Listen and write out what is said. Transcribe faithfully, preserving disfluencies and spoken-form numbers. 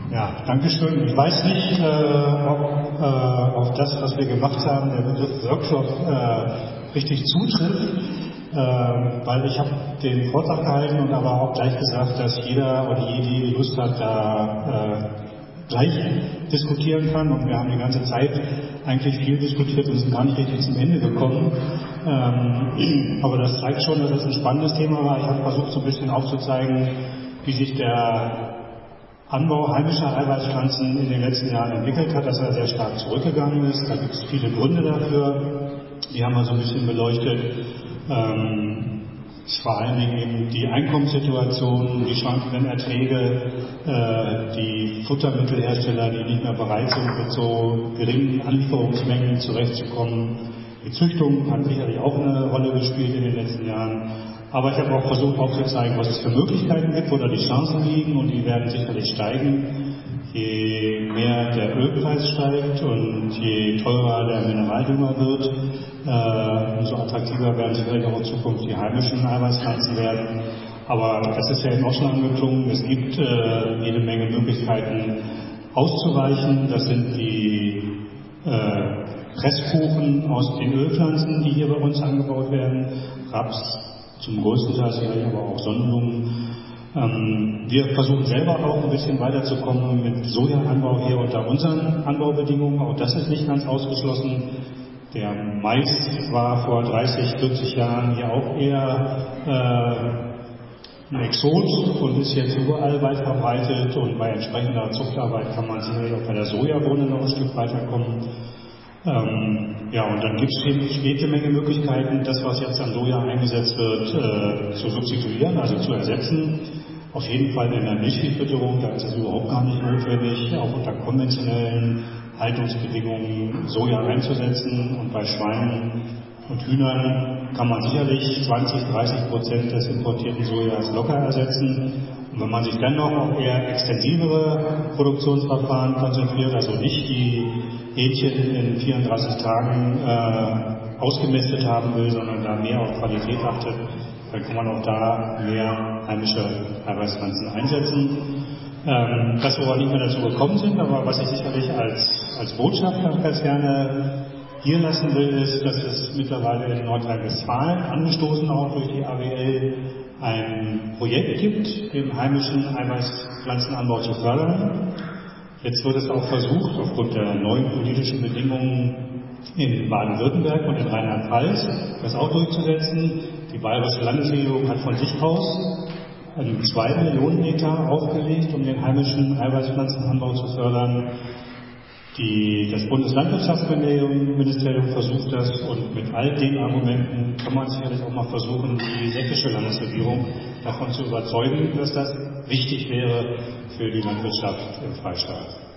Ja, danke schön. Ich weiß nicht, äh, ob äh, auf das, was wir gemacht haben, der Begriff Workshop äh, richtig zutrifft, äh, weil ich habe den Vortrag gehalten und aber auch gleich gesagt, dass jeder oder jede Lust hat, da äh, gleich diskutieren kann, und wir haben die ganze Zeit eigentlich viel diskutiert und sind gar nicht richtig zum Ende gekommen. Ähm, aber das zeigt schon, dass es ein spannendes Thema war. Ich habe versucht, so ein bisschen aufzuzeigen, wie sich der Anbau heimischer Eiweißpflanzen in den letzten Jahren entwickelt hat, dass er sehr stark zurückgegangen ist. Da gibt es viele Gründe dafür. Die haben wir so ein bisschen beleuchtet. Ähm, vor allen Dingen eben die Einkommenssituation, die schwankenden Erträge, äh, die Futtermittelhersteller, die nicht mehr bereit sind, mit so geringen Anlieferungsmengen zurechtzukommen. Die Züchtung hat sicherlich auch eine Rolle gespielt in den letzten Jahren. Aber ich habe auch versucht aufzuzeigen, was es für Möglichkeiten gibt, wo da die Chancen liegen, und die werden sicherlich steigen. Je mehr der Ölpreis steigt und je teurer der Mineraldünger wird, äh, umso attraktiver werden sicherlich auch in Zukunft die heimischen Eiweißpflanzen werden. Aber das ist ja eben auch schon angeklungen. Es gibt äh, jede Menge Möglichkeiten auszuweichen. Das sind die äh, Presskuchen aus den Ölpflanzen, die hier bei uns angebaut werden. Raps zum größten Teil, sicherlich aber auch Sonnenblumen. Ähm, wir versuchen selber auch ein bisschen weiterzukommen mit Sojaanbau hier unter unseren Anbaubedingungen. Auch das ist nicht ganz ausgeschlossen. Der Mais war vor dreißig, vierzig Jahren hier auch eher äh, ein Exot und ist jetzt überall weit verbreitet. Und bei entsprechender Zuchtarbeit kann man sicherlich auch bei der Sojabohne noch ein Stück weiterkommen. Ähm, ja, und dann gibt es jede Menge Möglichkeiten, das, was jetzt an Soja eingesetzt wird, äh, zu substituieren, also zu ersetzen. Auf jeden Fall in der Milchviehfütterung, da ist es überhaupt gar nicht notwendig, auch unter konventionellen Haltungsbedingungen Soja einzusetzen. Und bei Schweinen und Hühnern kann man sicherlich zwanzig, dreißig Prozent des importierten Sojas locker ersetzen. Und wenn man sich dann noch auf eher extensivere Produktionsverfahren konzentriert, also nicht die Hähnchen in vierunddreißig Tagen äh, ausgemästet haben will, sondern da mehr auf Qualität achtet, dann kann man auch da mehr heimische Eiweißpflanzen einsetzen. Ähm, das, wo wir nicht mehr dazu gekommen sind, aber was ich sicherlich als, als Botschaft auch ganz gerne hier lassen will, ist, dass es mittlerweile in Nordrhein-Westfalen, angestoßen auch durch die A W L, ein Projekt gibt, den heimischen Eiweißpflanzenanbau zu fördern. Jetzt wird es auch versucht, aufgrund der neuen politischen Bedingungen in Baden-Württemberg und in Rheinland-Pfalz das auch durchzusetzen. Die Bayerische Landesregierung hat von sich aus zwei Millionen Hektar aufgelegt, um den heimischen Eiweißpflanzenanbau zu fördern. Die, das Bundeslandwirtschaftsministerium versucht das, und mit all den Argumenten kann man sicherlich auch mal versuchen, die sächsische Landesregierung davon zu überzeugen, dass das wichtig wäre für die Landwirtschaft im Freistaat.